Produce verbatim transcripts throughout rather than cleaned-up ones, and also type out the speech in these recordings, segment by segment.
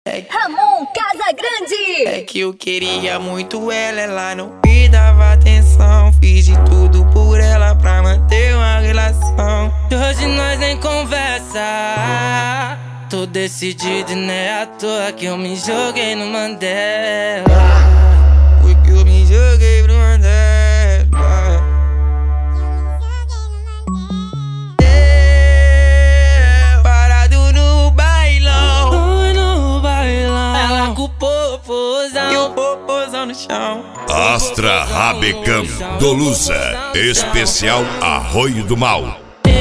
É Ramon Casagrande. É que eu queria muito ela, ela não me dava atenção. Fiz de tudo por ela pra manter uma relação. E hoje nós nem conversa. Tô decidido e não é à toa que eu me joguei no Mandela. Foi que eu me joguei no Mandela. É, parado no bailão. Oi, no bailão. Ela com o popozão E o popozão no chão. Astra Rabecão Dolusa, especial Arroio do Mal.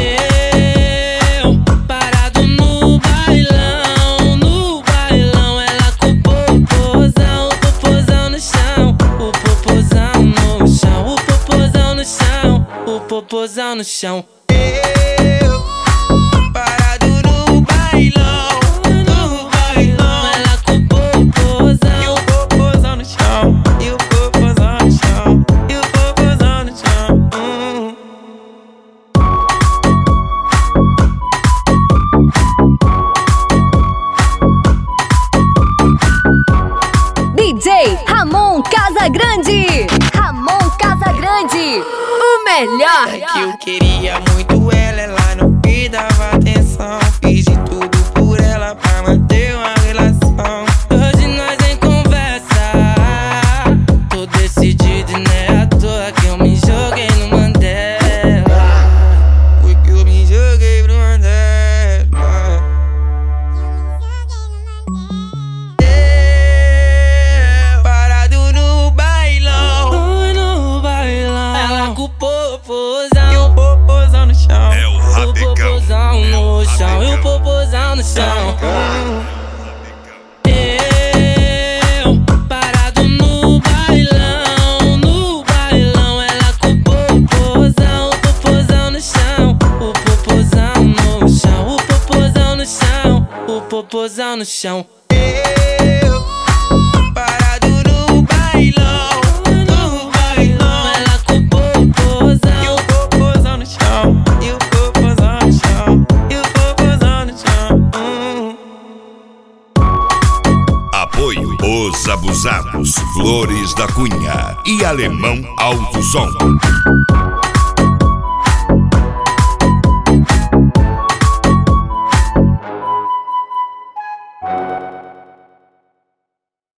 Eu, parado no bailão, no bailão. Ela com o popozão, o popozão no chão. O popozão no chão, o popozão no chão. O popozão no chão. Eu, parado no bailão. No bailão. Ela com o popozão. E o popozão no chão. E o popozão no chão. E o popozão no chão. Hum. D J Ramon Casagrande. Ramon Casagrande, o melhor. É que eu queria muito ela, ela não me dava atenção. Fiz de tudo por ela pra manter uma relação. Hoje nós nem conversa. Tô decidido e não é à toa que eu me joguei no Mandela. Foi que eu me joguei no Mandela. É, parado no bailão. Oi, no bailão. Ela com o E popozão. o popozão no chão. É o O Rabecão. popozão É o no chão. E o Rabecão. popozão no chão. Hum. Eu, parado no bailão, no bailão. Ela com o popozão, o popozão no chão. O popozão no chão, o popozão no chão. O popozão no chão. Eu, parado no bailão. No bailão. Ela com o popozão. E o popozão no chão. E o popozão no chão. E o popozão no chão. Hum. Apoio Os Abusados, Flores da Cunha e Alemão Alto Som.